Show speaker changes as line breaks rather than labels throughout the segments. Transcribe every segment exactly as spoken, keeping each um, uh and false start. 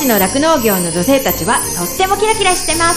勝の酪農業の女性たちはとってもキラキラしてます。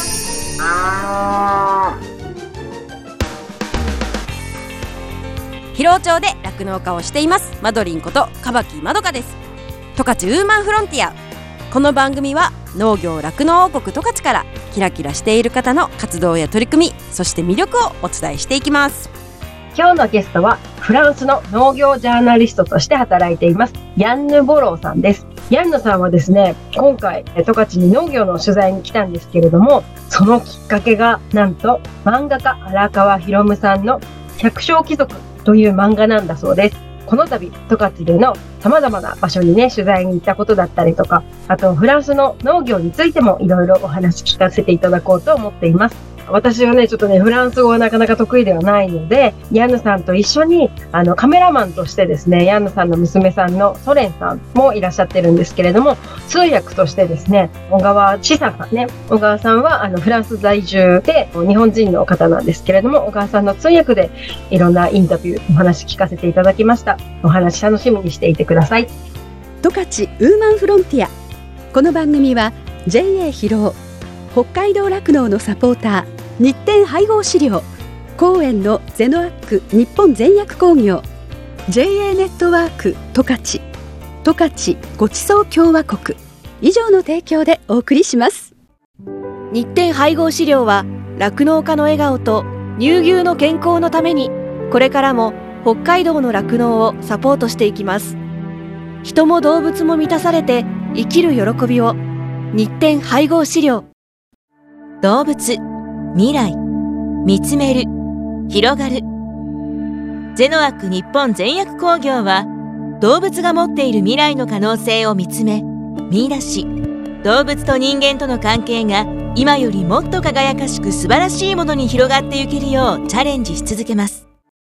広尾町で酪農家をしていますマドリンことカバキまどかです。十勝ウーマンフロンティア。この番組は農業酪農王国十勝からキラキラしている方の活動や取り組み、そして魅力をお伝えしていきます。
今日のゲストはフランスの農業ジャーナリストとして働いていますヤンヌ・ボローさんです。ヤンヌさんはですね、今回十勝に農業の取材に来たんですけれども、そのきっかけがなんと漫画家荒川博夢さんの百姓貴族という漫画なんだそうです。この度十勝での様々な場所にね取材に行ったことだったりとか、あとフランスの農業についてもいろいろお話聞かせていただこうと思っています。私はねちょっとねフランス語はなかなか得意ではないので、ヤンヌさんと一緒にあのカメラマンとしてですね、ヤンヌさんの娘さんのソレンさんもいらっしゃってるんですけれども、通訳としてですね小川千佐さんね、小川さんはあのフランス在住で日本人の方なんですけれども、小川さんの通訳でいろんなインタビューお話聞かせていただきました。お話楽しみにしていてください。
十勝ウーマンフロンティア。この番組は ジェイエー 広尾、北海道酪農のサポーター日展配合飼料、公園のゼノアック日本全薬工業、 ジェイエー ネットワーク十勝、十勝ごちそう共和国以上の提供でお送りします。
日展配合飼料は酪農家の笑顔と乳牛の健康のためにこれからも北海道の酪農をサポートしていきます。人も動物も満たされて生きる喜びを。日展配合飼料。動物、未来、見つめる、広がる。ゼノアック日本全薬工業は動物が持っている未来の可能性を見つめ見出し、動物と人間との関係が今よりもっと輝かしく素晴らしいものに広がっていけるようチャレンジし続けます。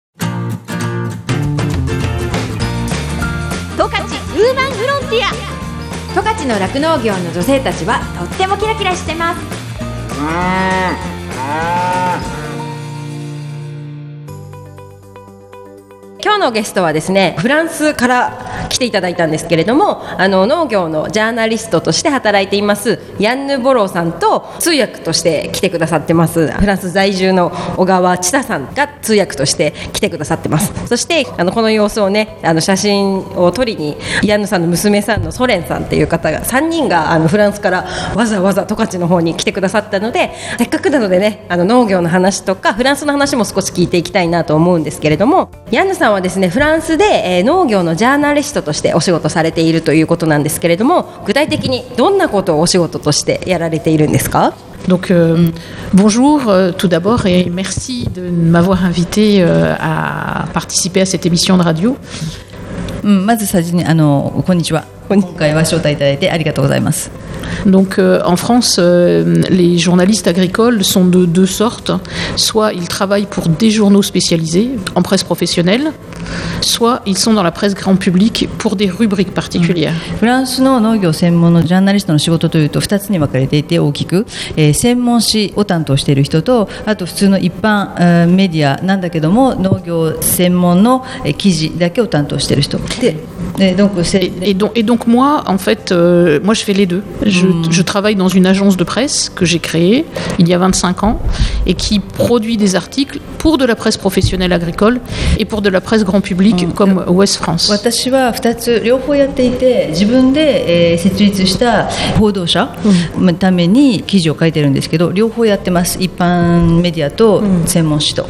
十勝ウーマンフロンティア。十勝の酪農業の女性たちはとってもキラキラしてます。
今日のゲストはですね、フランスから来ていただいたんですけれども、あの農業のジャーナリストとして働いていますヤンヌ・ボローさんと通訳として来てくださってますフランス在住の小川千佐さんが通訳として来てくださってます。そしてあのこの様子をね、あの写真を撮りにヤンヌさんの娘さんのソレンさんっていう方がさんにんがあのフランスからわざわざ十勝の方に来てくださったので、せっかくなのでね、あの農業の話とかフランスの話も少し聞いていきたいなと思うんですけれども、ヤンヌさんはですねフランスで、えー、農業のジャーナリストとしてお仕事されているということなんですけれども、具体的にどんなことをお仕事としてやられているんですか？
Donc euh, bonjour euh, tout d'abord et merci de m'avoir invité euh, à participer à cette émission de radio.
うん、まず先にあのこんにちは。今回は招待いただいてありがとうございます。
Donc euh, en France, euh, les journalistes agricoles sont de deux sortes. Soit ils travaillent pour des journaux spécialisés en presse professionnelle, soit ils sont dans la presse grand public pour des rubriques particulières.
フランスの農業専門のジャーナリストの仕事というとふたつに分かれていて、大きく、えー、専門誌を担当している人と、あと普通の一般、えー、メディアなんだけども農業専門の、えー、記事だけを担当している人で、et donc,
et, donc, et donc moi, en fait, euh, moi je fais les deux. Je, mm. je travaille dans une agence de presse que j'ai créée il y a vingt-cinq ans et qui produit des articles pour de la presse professionnelle agricole et pour de la presse grand public、mm. comme Ouest France.
私はふたつ両方やっていて、自分で、えー、設立した報道者のために記事を書いてるんですけど、両方やってます。一般メディアと専門誌と。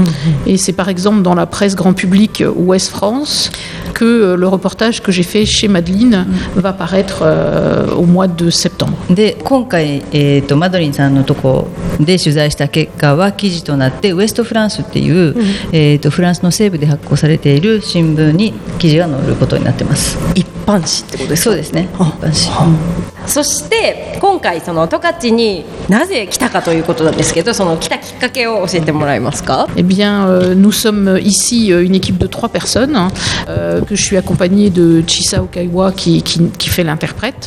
Et c'est par exemple dans la presse grand public Ouest France que le reportage que j'ai fait chez Madeleine va paraître euh, au mois de septembre.
で今回、えー、とマドリンさんのとこで取材した結果は記事となってウエストフランスっていう、うん、えー、とフランスの西部で発行されている新聞に記事が載ることになってます。
一般紙ってことですか？
そうですね、一般紙、
うん、そして今回その十勝になぜ来たかということなんですけど、その来たきっかけを教えてもらえますか？
Eh bien, euh, nous sommes ici une équipe de trois personnes euh, que je suis accompagnée de Chisa Okaiwa qui, qui, qui fait l'interprète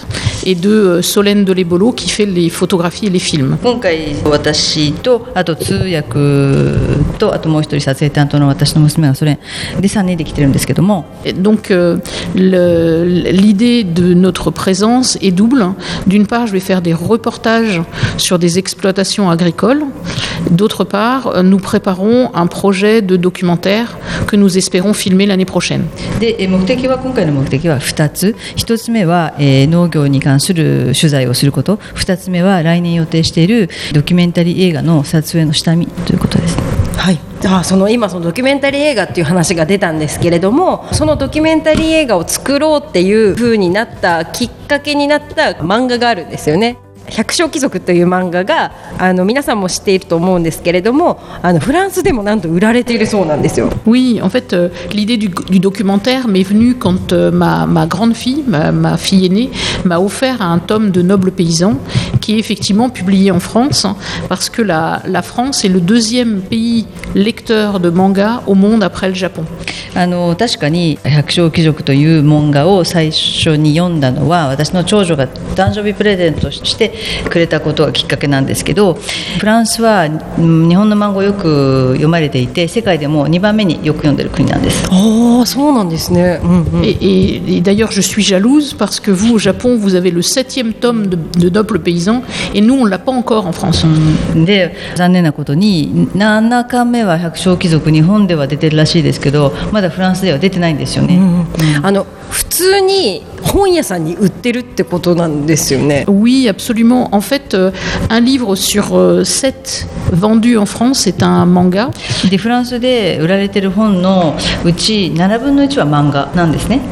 et de euh, Solène Delebolo qui fait les photographies et les films.
今回私とあと通訳とあともう一人撮影担当の私の娘がそれでさんにんで来てるんですけども、
Et donc euh, le- l'idée de notre présence est double. D'une part, je vais faire des reportages sur des exploitations agricoles. D'autre part, euh, nous préparons un projet de documentaire que nous espérons filmer l'année prochaine.
でえ目的は今回の目的はふたつ、ひとつめは、えー農業に関する取材をすること、ふたつめは来年予定しているドキュメンタリー映画の撮影の下見ということです。
はい、あその今そのドキュメンタリー映画っていう話が出たんですけれども、そのドキュメンタリー映画を作ろうっていう風になったきっかけになった漫画があるんですよね。百姓貴族という漫画があの皆さんも知っていると思うんですけれども、あのフランスでもなんと売られているそうなんですよ。
Oui, en fait, euh, l'idée du, du documentaire m'est venue quand euh, ma, ma grande fille, ma, ma fille aînée, m'a offert un tome de Nobles paysans qui est effectivement publié en France, hein, parce que la, la France est le deuxième pays lecteur de manga au monde après le Japon.
あの確かに百姓貴族という漫画を最初に読んだのは私の長女が誕生日プレゼントしてくれたことがきっかけなんですけど、フランスはうん日本の漫画をよく読まれていて世界でもにばんめによく読んでる国なんです。
ああ、そうなんですね。うんうん、
Et, et, et d'ailleurs, je suis jalouse parce que vous, au Japon, vous avez le septième tome de, de Nobles paysans et nous, on ne l'a pas encore en France.
で残念なことにななかんめは百姓貴族日本では出てるらしいですけどまだフランスでは出てないんですよね。
あの普通に本屋さんに売ってるってことなんですよね。
Oui, absolument. En fait, euh, un livre sur euh, sept vendu en France, c'est un manga.
でフランスで売られてる本のうちななぶんのいちは漫画なんですね。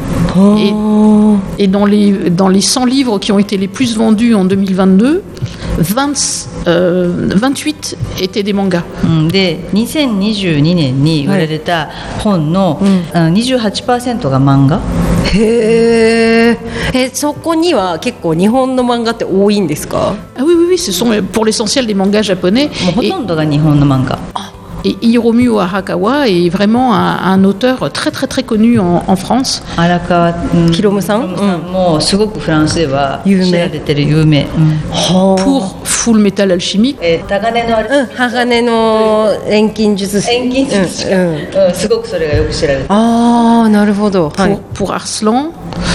Et, et dans, les, dans les cent livres qui ont été les plus vendus en deux mille vingt-deux, vingt, euh, vingt-huit étaient des mangas.
うんでにせんにじゅうにねんに売られた本の、あの にじゅうはちパーセント が漫画。
へーえ、そこには結構日本の漫画って多いんですか？
Ah oui, oui, oui, ce sont pour l'essentiel des mangas japonais.
もうほとんどが日本の漫画。
Et Hiromu Arakawa est vraiment un, un auteur très très très connu en, en France.
荒川
ひろむさん、
ひろむさんもすごくフランスでは
有名
知られてる有名。うん
Pour Full Metal Alchemy.
えー、鋼のあれ、
うん、鋼の錬金術師。
錬金術師、
うんうん
うんすごくそれがよく知られてる。
ああ、なるほど。は
Pour,
い。
pour Arslan,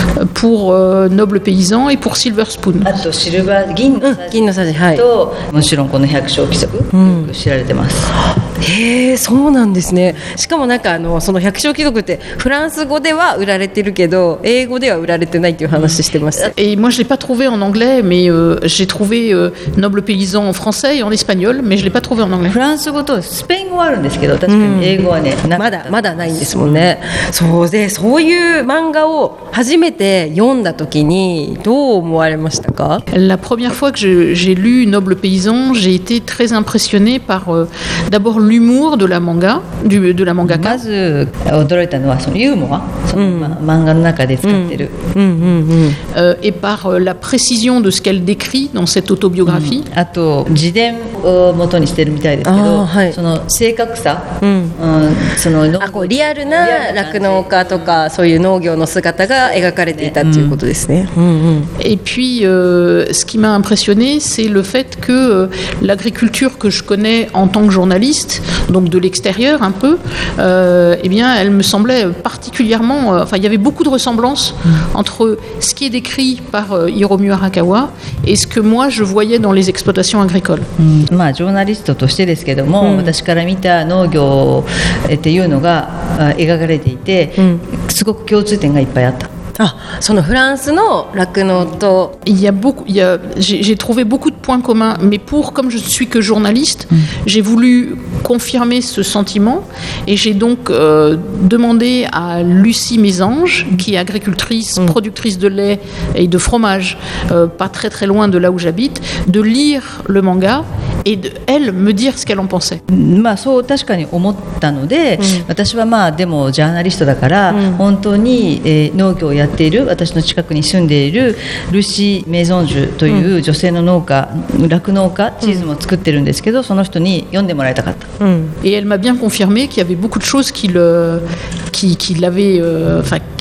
pour euh, Nobles paysans et pour Silver Spoon.
あとシルバー銀の
うん、銀のさじ、はい。
ともちろんこの百姓貴族、よく知られてます。
へえ、そうなんですね。しかもなんかあのその百姓貴族ってフランス語では売られてるけど英語では売られてないっていう話してました。
Et moi, je ne l'ai pas trouvé en anglais, mais euh, j'ai trouvé euh, Nobles paysans en français et en espagnol, mais je ne l'ai pas trouvé en anglais.
フランス語とスペイン語はあるんですけど確かに英語はね、な
まだまだないんですもんね。そうで、そういう漫画を初めて読んだ時にどう思われましたか？
La première fois que je- j'ai lu Nobles paysans, j'ai été très impressionnée par euh, d'abord l'humour de la manga, du, de la mangaka.
まず驚いたのはそのユーモア、その、ま漫画の中で使ってる、
うんうんうん。
Euh, et par euh, la précision de ce qu'elle décrit dans cette autobiographie.
あと自伝を元にしてるみたいですけ
あー
ど、
はい
その正確さ、
うん
うんその
あ、こうリアルな酪農家とかそういう農業の姿が描かれていたっていうことですね。うんうん。
Et puis, euh, ce qui m'a impressionné, c'est le fait que euh, l'agriculture que je connais en tant que journaliste, donc de l'extérieur un peu, euh, eh bien, elle me semblait particulièrement... euh, Enfin, il y avait beaucoup de ressemblances entre ce qui est décrit par euh, Hiromu Arakawa et ce que moi, je voyais dans les exploitations agricoles.
うんまあジョーナリストとしてですけども、私から見た農業っていうのがあ描かれていて、すごく共通点がいっぱいあった。
あ、そのフランスの酪農と
Il y a beaucoup, il y a, j'ai, j'ai trouvé beaucoup de points communs, mais pour, comme je ne suis que journaliste, j'ai voulu confirmer ce sentiment et j'ai donc euh, demandé à Lucie Mésange, qui est agricultrice, productrice de lait et de fromage, euh, pas très très loin de là où j'habite, de lire le manga et de, elle me dire ce qu'elle en pensait.
まあそう確かに思ったので、私はまあでもジャーナリストだから、本当に、えー農業をやっている私の近くに住んでいるルシー・メゾンジュという女性の農家、酪農家チーズも作ってるんですけど、その人に読んでもらいたかった。
Et elle m'a bien confirmé qu'il y avait beaucoup de choses qui le, qui, qui l'avaient, euh, enfin,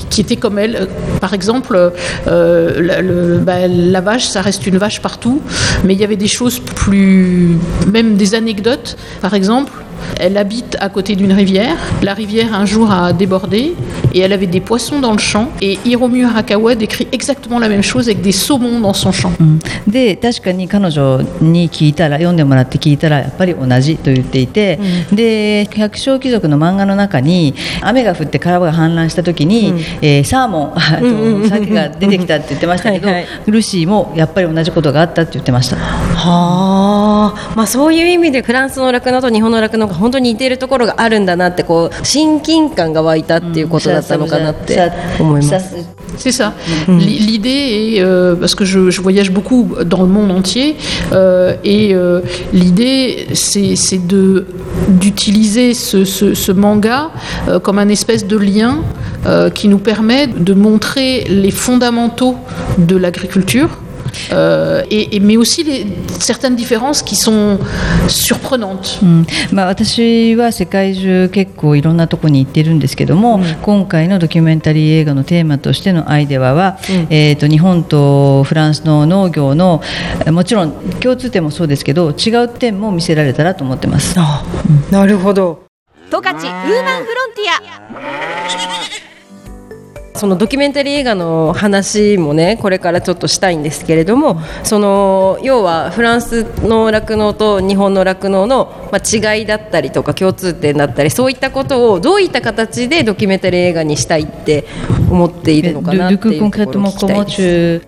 qui étaient comme elle. Par exemple, euh, la, le, bah, la vache, ça reste une vache partout, mais il y avait des choses plus, même des anecdotes. Par exemple, elle habite à côté d'une rivière. La rivière un jour a débordé et elle avait des poissons dans le champ. Et Hiromu Arakawa décrit exactement la même chose avec des saumons dans son champ.
で確かに彼女に聞いたら読んでもらって聞いたらやっぱり同じと言っていて、うん、で百姓貴族の漫画の中に雨が降って川が氾濫した時に、うんえー、サーモンと鮭が出てきたって言ってましたけど、はいはい、ルシーもやっぱり同じことがあったって言ってました。
はあ、まあ、そういう意味でフランスの酪農と日本の酪農が本当に似ているところがあるんだなってこう親近感が湧いたっていうことだったのかなって思います。
C'est ça. Mmh. L'idée est, euh, parce que je, je voyage beaucoup dans le monde entier, euh, et euh, l'idée c'est, c'est de, d'utiliser ce, ce, ce manga euh, comme un espèce de lien euh, qui nous permet de montrer les fondamentaux de l'agriculture. Euh, et, et, mais aussi les, certaines différences qui sont surprenantes、
うんまあ、私は世界中結構いろんなところに行ってるんですけども、うん、今回のドキュメンタリー映画のテーマとしてのアイデアは、うんえー、と日本とフランスの農業のもちろん共通点もそうですけど違う点も見せられたらと思ってます。
あ、うん、なるほど。
十勝ウーマンフロンティア。
そのドキュメンタリー映画の話もねこれからちょっとしたいんですけれども、その要はフランスの酪農と日本の酪農の、まあ、違いだったりとか共通点だったりそういったことをどういった形でドキュメンタリー映画にしたいって思っているのかなっていうところを聞きたいです。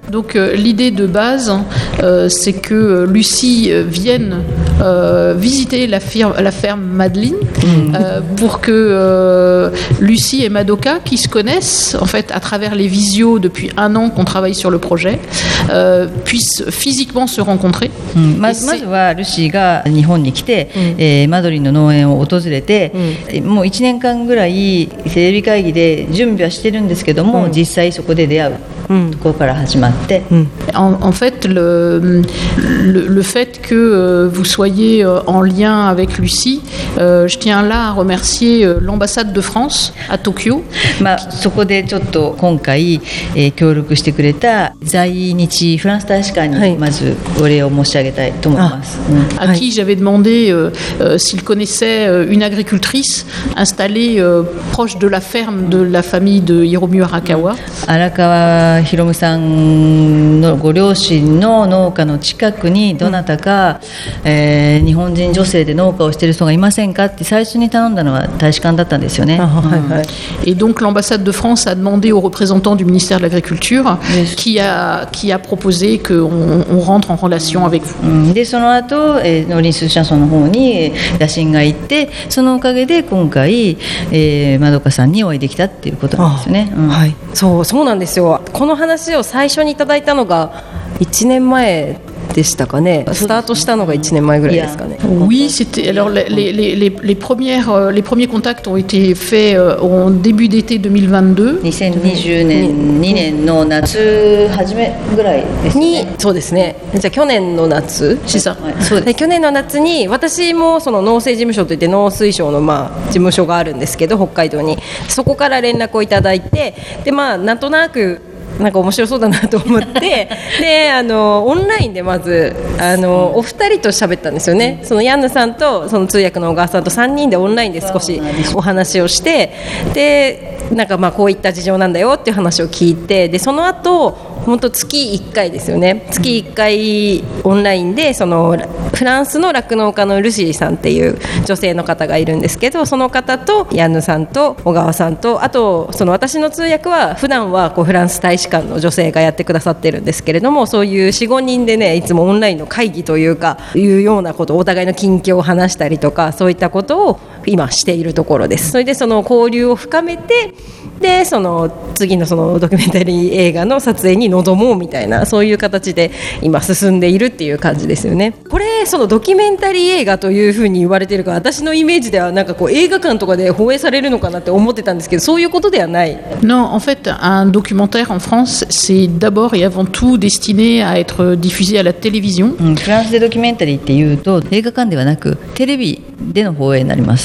Donc euh, l'idée de base euh, c'est que Lucie vienne euh, visiter la, firme, la ferme Madeline mmh. euh, pour que euh, Lucie et Madoka qui se connaissent en fait à travers les visios depuis un an qu'on travaille sur le projet euh, puissent physiquement se rencontrer、うん、
ま, まずはルシーが日本に来て、うんえー、マドリンの農園を訪れて、うん、もういちねんかんぐらいテレビ会議で準備はしてるんですけども、うん、実際そこで出会うところから始まって、うん、
en, en fait le, le, le fait que euh, vous soyez en lien avec Lucie euh, je tiens là à remercier l'ambassade de France à Tokyo、
まあ、そこでちょっと今回、えー、協力してくれた在日フランス大使館にまずお礼を申し上げたいと思います、
はい、à qui j'avais demandé euh, euh, s'il connaissait une agricultrice installée euh, proche de la ferme de la famille de Hiromu Arakawa、うん、
荒川ひろむさんのご両親の農家の近くにどなたか、うんえー、日本人女性で農家をしている人がいませんかって最初に頼んだのは大使館だったんですよね、うんはいはい、
et donc l'ambassade de France a demandé aux représentants du ministère de l'Agriculture qui a, qui a proposé qu'on on rentre en relation avec vous、うん、
でその後、えー、農林水産省の方に打診が行ってそのおかげで今回、えー、まどかさんにお会いできたっていうことなんですよね、うん
はい、そう、そうなんですよ。この話を最初にいただいたのがいちねんまえでしたかね。スタートしたのがいちねんまえぐらいですかね。
Oui, c'était alors les les les les premières les premiers contacts ont été faits en début d'été deux mille vingt-deux。
にせんにじゅうねんにねんの夏初めぐらいですね。
にそうですね。じゃあ去年の夏。
c'est ça。
そうです。去年の夏に私もその農政事務所といって農水省のまあ事務所があるんですけど北海道にそこから連絡をいただいてでまあなんとなくなんか面白そうだなと思ってであのオンラインでまずあのお二人と喋ったんですよね。そのヤンヌさんとその通訳の小川さんとさんにんでオンラインで少しお話をしてでなんかまあこういった事情なんだよっていう話を聞いてでその後本当月いっかいですよね。月いっかいオンラインでそのフランスの酪農家のルシーさんっていう女性の方がいるんですけどその方とヤンヌさんと小川さんとあとその私の通訳は普段はこうフランス大使館の女性がやってくださってるんですけれどもそういう よん,ご 人でねいつもオンラインの会議というかいうようなことお互いの近況を話したりとかそういったことを今しているところです。それでその交流を深めてでその次のそのドキュメンタリー映画の撮影に臨もうみたいなそういう形で今進んでいるっていう感じですよね。これそのドキュメンタリー映画というふうに言われているから私のイメージではなんかこう映画館とかで放映されるのかなって思ってたんですけどそういうことではない。
Non, en fait, un documentaire en France, c'est d'abord et avant tout destiné à être diffusé à la télévision.
うん、フランスでドキュメンタリーっていうと映画館ではなくテレビでの放映になります。 。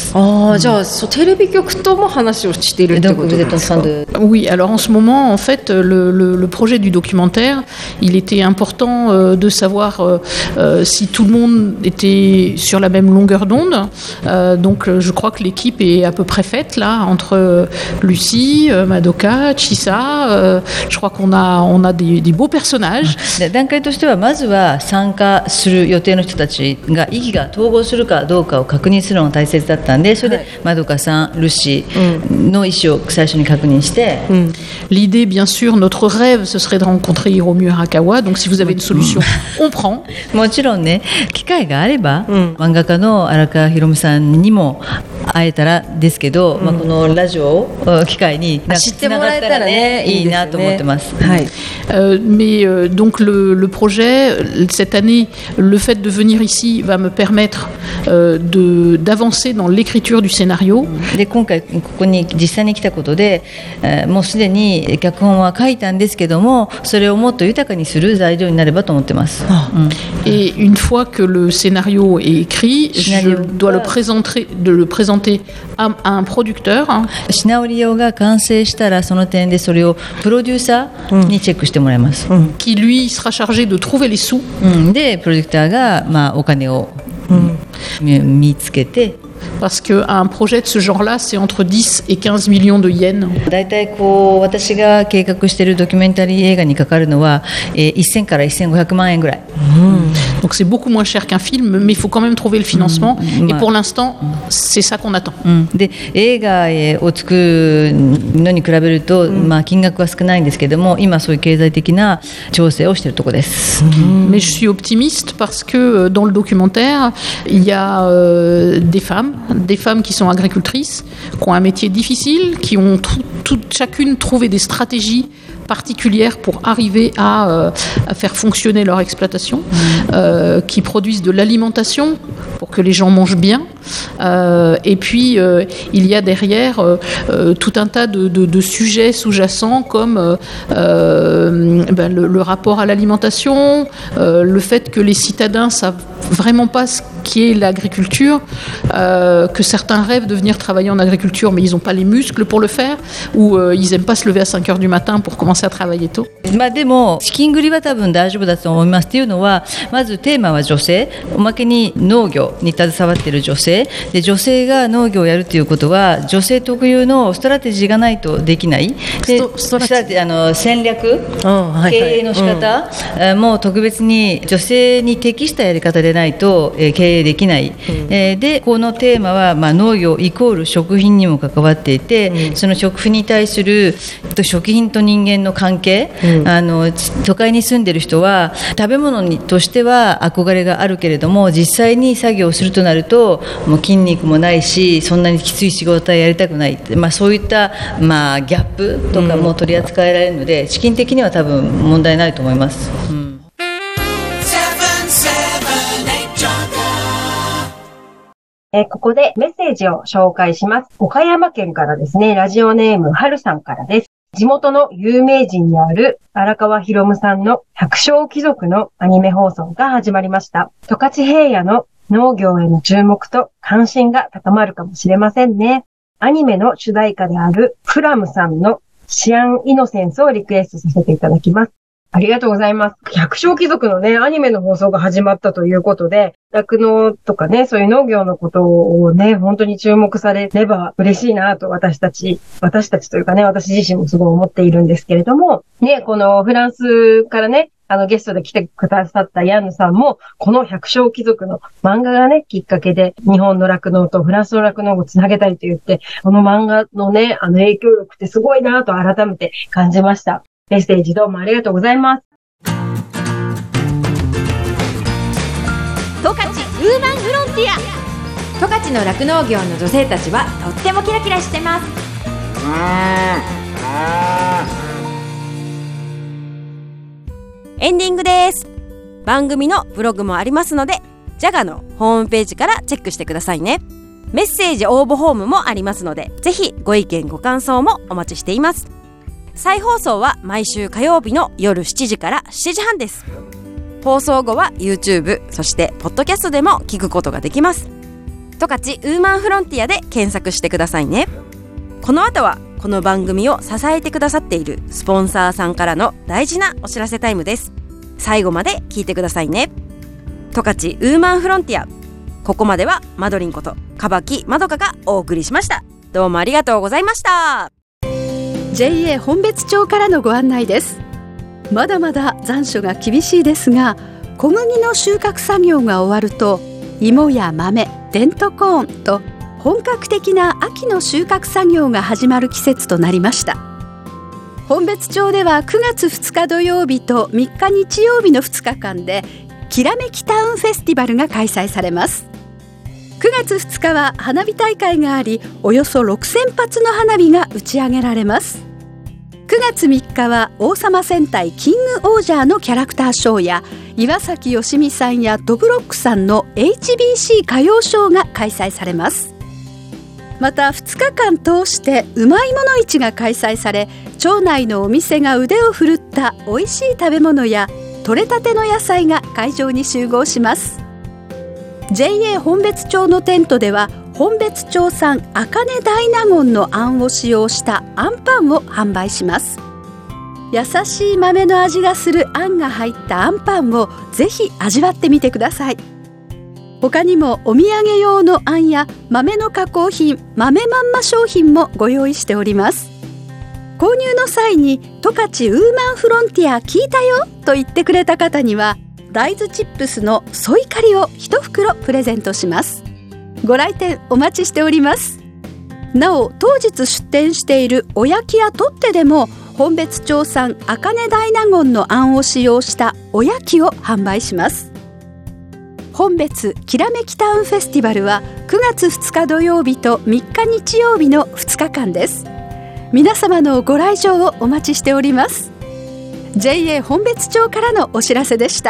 ああ、じゃあそうテレビ局とも話をしているってことですか。
Oui, alors en ce moment, en fait, le, le, le projet du documentaire, il était important euh, de savoir euh, euh, si tout le monde était sur la même longueur d'onde. Euh, donc, je crois que l'équipe est à peu près faite là entre Lucie, euh, Madoka, Chisa. Euh, je crois qu'on a on a des, des beaux personnages.
段階としてはまずは参加する予定の人たちが意義が統合するかどうかを確認するのが大切だったんで、それでまどかさん、ルシの意思を最初に確認して、うん、
l'idée bien sûr notre rêve ce serait de rencontrer Hiromu Arakawa, donc si vous avez une solution on prend.
もちろんね、機会があれば、うん、漫画家の荒川博夢さんにも会えたらですけど、うん、まあ、このラジオを機会に
知ってもらえたらね、
いいなと思ってます。
はい。Euh, mais euh, donc le, le projet cette année, le fait de venir ici va me permettre euh, de d'avancer dans l'écriture du scénario.
で今回ここに実際に来たことで、えー、もうすでに脚本は書いたんですけども、それをもっと豊かにする材料になればと思ってます。
うん、Et une fois que le scénario est écrit, je dois le présenter, de le présenter à, à un producteur.
シナリオが完成したらその点でそれをプロデューサーにチェックしてもらいます。
うん、qui lui sera chargé de trouver les sous.
うん、でプロデュクターがまあお金を、うん、見つけて。
Parce qu'un projet de ce genre-là, c'est entre dix et quinze millions de yens.
だいたいこう私が計画しているドキュメンタリー映画にかかるのは、えー、せんからせんごひゃくまんえんぐらい。
Donc c'est beaucoup moins cher qu'un film, mais il faut quand même trouver le financement. Et pour l'instant, c'est ça qu'on attend.
で映画を作るのに比べると、まあ金額は少ないんですけども、今そういう経済的な調整をしているところです。
Mais je suis optimiste parce que dans le documentaire, il y a euh, des femmes. Des femmes qui sont agricultrices, qui ont un métier difficile, qui ont tout, tout, chacune trouvé des stratégies particulières pour arriver à, euh, à faire fonctionner leur exploitation, euh, qui produisent de l'alimentation pour que les gens mangent bien. Euh, et puis, euh, il y a derrière euh, euh, tout un tas de, de, de sujets sous-jacents comme euh, euh, ben, le, le rapport à l'alimentation, euh, le fait que les citadins savent vraiment pas ce qu'est l'agriculture, euh, que certains rêvent de venir travailler en agriculture, mais ils n'ont pas les muscles pour le faire, ou euh, ils n'aiment pas se lever à cinq heures du matin pour commencer à travailler tôt.
まあでも資金繰りは多分大丈夫だと思いますっていうのは、まずテーマは女性、おまけに農業に携わっている女性で、女性が農業をやるということは女性特有のストラテジーがないとできない。でストラテあの戦略、経営の仕方、うん、もう特別に女性に適したやり方でないと、えー、経営できない、うん、えー、でこのテーマは、まあ、農業イコール食品にも関わっていて、うん、その食品に対する食品と人間の関係、うん、あの都会に住んでいる人は食べ物にとしては憧れがあるけれども、実際に作業をするとなるともう筋肉もないし、そんなにきつい仕事はやりたくない、まあ、そういった、まあ、ギャップとかも取り扱えられるので、うん、資金的には多分問題ないと思います。うん、
えー、ここでメッセージを紹介します。岡山県からですね、ラジオネームはるさんからです。地元の有名人である荒川博夢さんの百姓貴族のアニメ放送が始まりました。十勝平野の農業への注目と関心が高まるかもしれませんね。アニメの主題歌であるフラムさんのシアン・イノセンスをリクエストさせていただきます。ありがとうございます。百姓貴族のね、アニメの放送が始まったということで、酪農とかね、そういう農業のことをね、本当に注目されれば嬉しいなと私たち、私たちというかね、私自身もすごい思っているんですけれども、ね、このフランスからね、あのゲストで来てくださったヤンヌさんも、この百姓貴族の漫画がね、きっかけで日本の酪農とフランスの酪農をつなげたいと言って、この漫画のね、あの影響力ってすごいなと改めて感じました。メッセージどうもありがとうございます。
十勝ウーマンフロンティア。十勝の酪農業の女性たちはとってもキラキラしてます。エンディングです。番組のブログもありますので、ジャガのホームページからチェックしてくださいね。メッセージ応募フォームもありますので、ぜひご意見ご感想もお待ちしています。再放送は毎週火曜日の夜しちじからしちじはんです。放送後は YouTube、そしてポッドキャストでも聞くことができます。十十勝ウーマンフロンティアで検索してくださいね。この後はこの番組を支えてくださっているスポンサーさんからの大事なお知らせタイムです。最後まで聞いてくださいね。十勝ウーマンフロンティア、ここまではマドリンことかばきまどかがお送りしました。どうもありがとうございました。
ジェイエー 本別町からのご案内です。まだまだ残暑が厳しいですが、小麦の収穫作業が終わると芋や豆、デントコーンと本格的な秋の収穫作業が始まる季節となりました。本別町ではくがつふつか土曜日とみっか日曜日のふつかかんできらめきタウンフェスティバルが開催されます。くがつふつかは花火大会があり、およそろくせんぱつの花火が打ち上げられます。くがつみっかは王様戦隊キングオージャーのキャラクターショーや岩崎よしみさんやドブロックさんの エイチビーシー 歌謡ショーが開催されます。またふつかかん通してうまいもの市が開催され、町内のお店が腕を振るった美味しい食べ物や採れたての野菜が会場に集合します。 ジェイエー 本別町のテントでは本別町産あかね大納言のあんを使用したあんパンを販売します。優しい豆の味がするあんが入ったあんパンをぜひ味わってみてください。他にもお土産用のあんや豆の加工品、豆まんま商品もご用意しております。購入の際に十勝ウーマンフロンティア聞いたよと言ってくれた方には大豆チップスのソイカリを一袋プレゼントします。ご来店お待ちしております。なお当日出店しているおやきやとってでも本別町産あかね大納言のあんを使用したおやきを販売します。本別きらめきタウンフェスティバルはくがつふつか土曜日とみっか日曜日のふつかかんです。皆様のご来場をお待ちしております。 ジェイエー 本別町からのお知らせでした。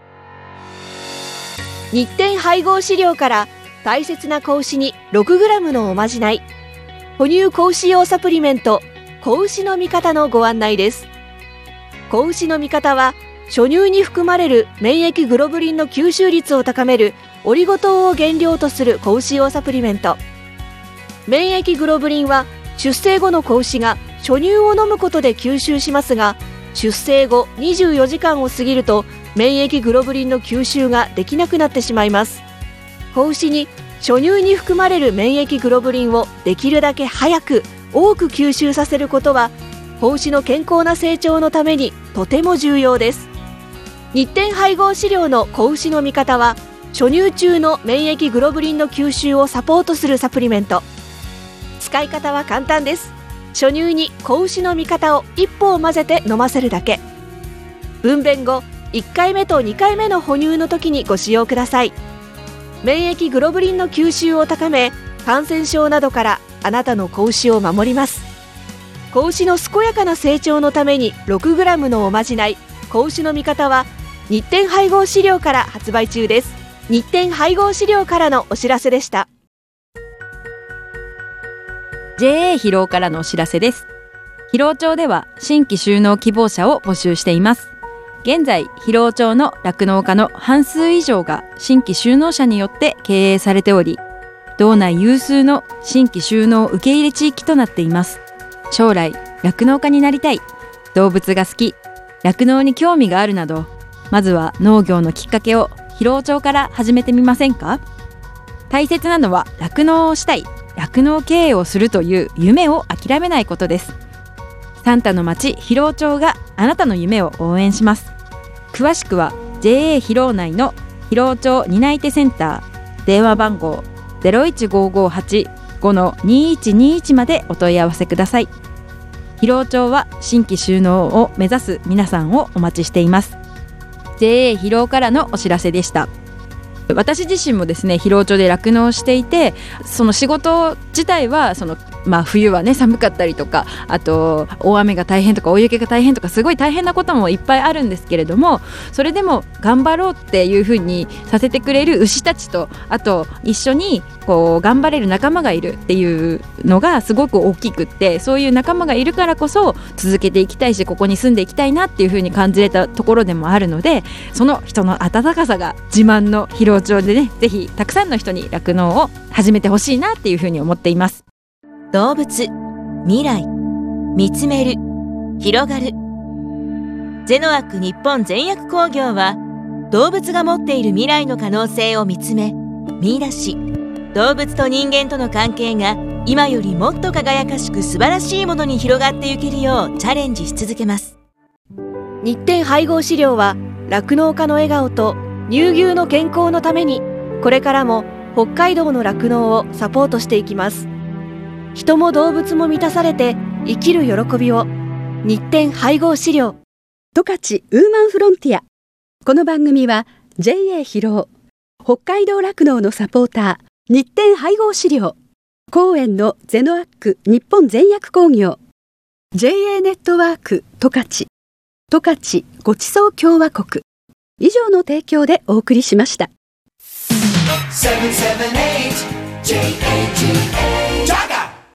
日展配合飼料から大切な子牛に ろくグラム のおまじない、哺乳子牛用サプリメント子牛の味方のご案内です。子牛の味方は初乳に含まれる免疫グロブリンの吸収率を高めるオリゴ糖を原料とする子牛用サプリメント。免疫グロブリンは出生後の子牛が初乳を飲むことで吸収しますが、出生後にじゅうよじかんを過ぎると免疫グロブリンの吸収ができなくなってしまいます。子牛に初乳に含まれる免疫グロブリンをできるだけ早く多く吸収させることは子牛の健康な成長のためにとても重要です。日展配合飼料の子牛の味方は初乳中の免疫グロブリンの吸収をサポートするサプリメント。使い方は簡単です。初乳に子牛の味方をいっぽを混ぜて飲ませるだけ。分娩後いっかいめとにかいめの哺乳の時にご使用ください。免疫グロブリンの吸収を高め、感染症などからあなたの子牛を守ります。子牛の健やかな成長のために ろくグラム のおまじない子牛の味方は日展配合飼料から発売中です。日展配合飼料からのお知らせでした。
ジェイエー 広尾からのお知らせです。広尾町では新規就農希望者を募集しています。現在広尾町の酪農家の半数以上が新規就農者によって経営されており、道内有数の新規就農受け入れ地域となっています。将来酪農家になりたい、動物が好き、酪農に興味があるなど、まずは農業のきっかけを広尾町から始めてみませんか？大切なのは酪農をしたい、酪農経営をするという夢を諦めないことです。サンタの町広尾町があなたの夢を応援します。詳しくは ジェイエー 広尾内の広尾町担い手センター、電話番号 ゼロいちごーごーはち ごのにいちにいち までお問い合わせください。広尾町は新規就農を目指す皆さんをお待ちしています。 ジェイエー 広尾からのお知らせでした。私自身もですね、広尾町で酪農していて、その仕事自体はその
まあ、冬はね寒かったりとか、あと大雨が大変とか大雪が大変とかすごい大変なこともいっぱいあるんですけれども、それでも頑張ろうっていう風にさせてくれる牛たちと、あと一緒にこう頑張れる仲間がいるっていうのがすごく大きくって、そういう仲間がいるからこそ続けていきたいし、ここに住んでいきたいなっていう風に感じれたところでもあるので、その人の温かさが自慢の広尾町でね、ぜひたくさんの人に酪農を始めてほしいなっていう風に思っています。
動物、未来、見つめる、広がる。ゼノアック日本全薬工業は、動物が持っている未来の可能性を見つめ、見出し、動物と人間との関係が今よりもっと輝かしく素晴らしいものに広がっていけるようチャレンジし続けます。
日展配合飼料は酪農家の笑顔と乳牛の健康のために、これからも北海道の酪農をサポートしていきます。人も動物も満たされて生きる喜びを。日展配合飼料。
十勝ウーマンフロンティア。この番組は ジェイエー 広尾、北海道酪農のサポーター、日展配合飼料、公園のゼノアック日本全薬工業、 ジェイエー ネットワーク十勝、十勝ごちそう共和国以上の提供でお送りしました。
セブンセブンエイト ジェイエージェーエー ジャガ